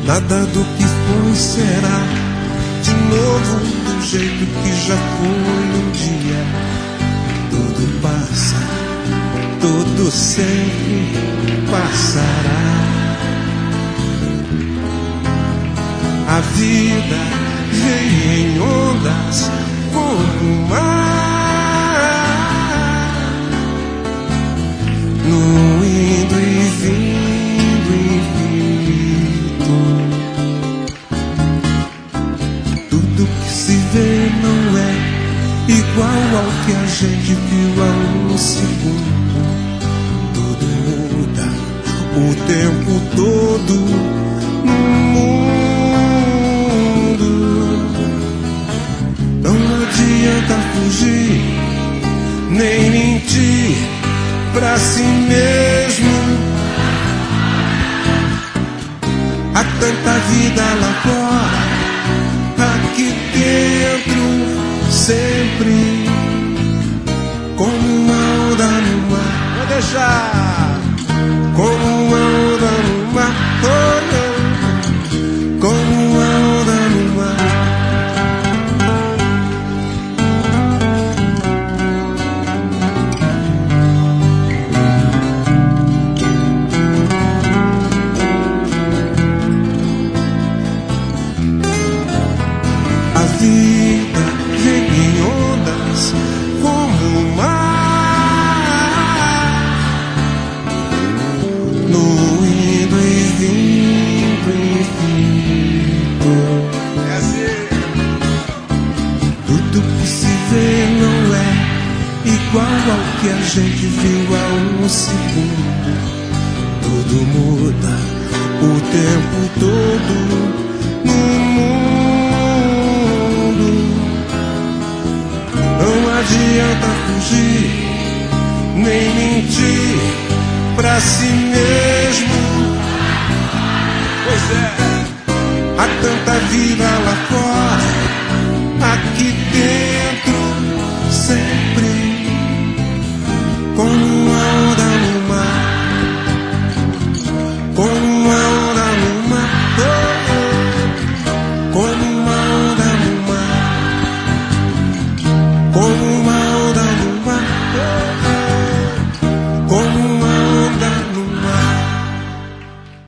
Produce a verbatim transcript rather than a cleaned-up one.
Nada do que foi será de novo do jeito que já foi um dia. Tudo passa, tudo sempre passará. A vida vem em ondas como o mar, no indo e vindo infinito. Tudo que se vê não é igual ao que a gente viu há um segundo. Tudo muda o tempo todo no mundo. Não adianta fugir, nem mentir pra si mesmo. Há tanta vida lá fora, aqui dentro, sempre como uma onda no mar. Vou deixar como uma onda no mar, oh, oh. Como uma onda no mar. A vida vem em ondas como o mar, no indo e vindo infinito. é assim. Tudo que se vê não é igual ao que a gente viu há um segundo. Tudo muda o tempo todo no mundo. Não adianta fugir, nem mentir pra si mesmo. Pois é. Há tanta vida lá fora,